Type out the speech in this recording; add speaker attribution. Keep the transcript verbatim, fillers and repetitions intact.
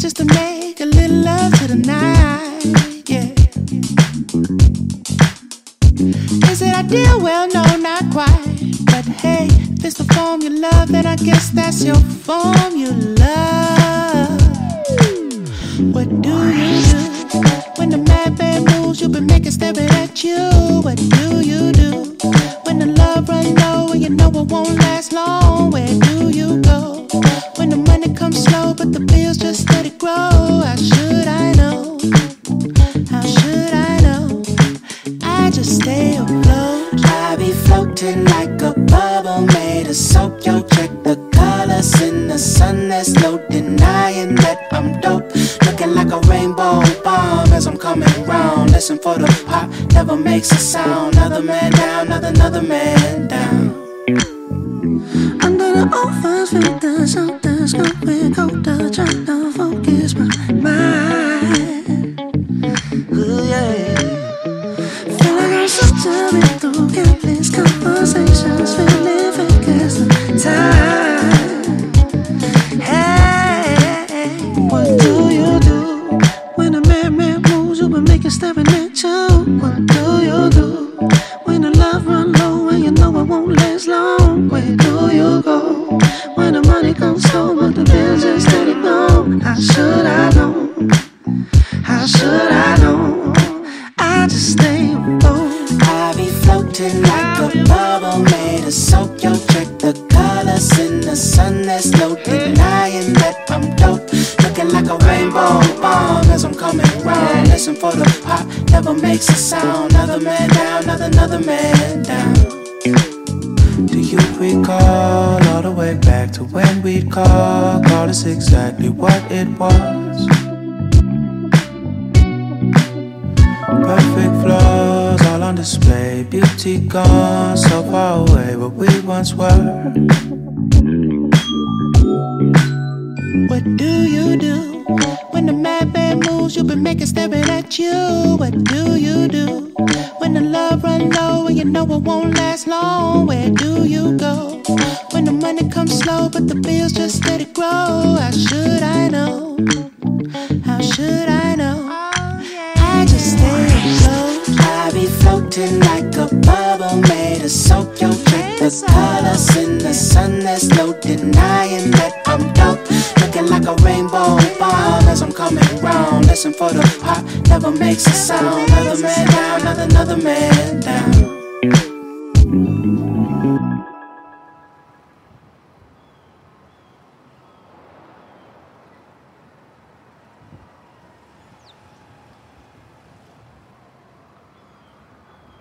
Speaker 1: just to make a little love to the night, yeah. Is it ideal? Well, no, not quite. But hey, if it's the formula, then I guess that's your formula. What do you do when the madman moves? You've been making staring at you. What do you do when the love runs low and you know it won't last long? Where do you go when the money comes slow but the bills just let it grow? How should I know? How should I know? I just stay afloat. I be floating like a bubble made of soap. Yo, check the colors in the sun. There's no denying that I'm dope. Looking like a rainbow bomb as I'm coming round. Listen for the pop, never makes a sound. Another man down, another, another man down.
Speaker 2: Under the ovens with the shoulders going colder, trying to focus my mind. Ooh, yeah. Feel like I'm suffering through countless conversations, feeling focused on time. Hey, what do you do when a madman moves? You've been making staring at you. What do you do when the love run low and you know it won't last long? Where do you go when the money comes slow but the bills just let it go? How should I know? How should I know? I just stay afloat.
Speaker 1: I be floating like a bubble made of soap. Yo, check the colors in the sun. There's no denying that I'm dope. Looking like a rainbow bomb as I'm coming round. Listen for the pop, never makes a sound. Another man down, another, another man down. Do you recall all the way back to when we'd call? Call us exactly what it was. Perfect flaws all on display. Beauty gone so far away, but we once were. What do you do when the madman moves? You've been making staring at you. What do you do when the love run low and you know it won't last long? Where do you go when the money comes slow but the bills just let it grow? How should I know? How should I know? I just stay afloat. I be floating like a bubble made of soap. Yo, check the colors in the sun. There's no denying that I'm dope. Looking like a rainbow bomb as I'm coming round. Listen for the pop, never makes a sound. Another man down, another, another man down.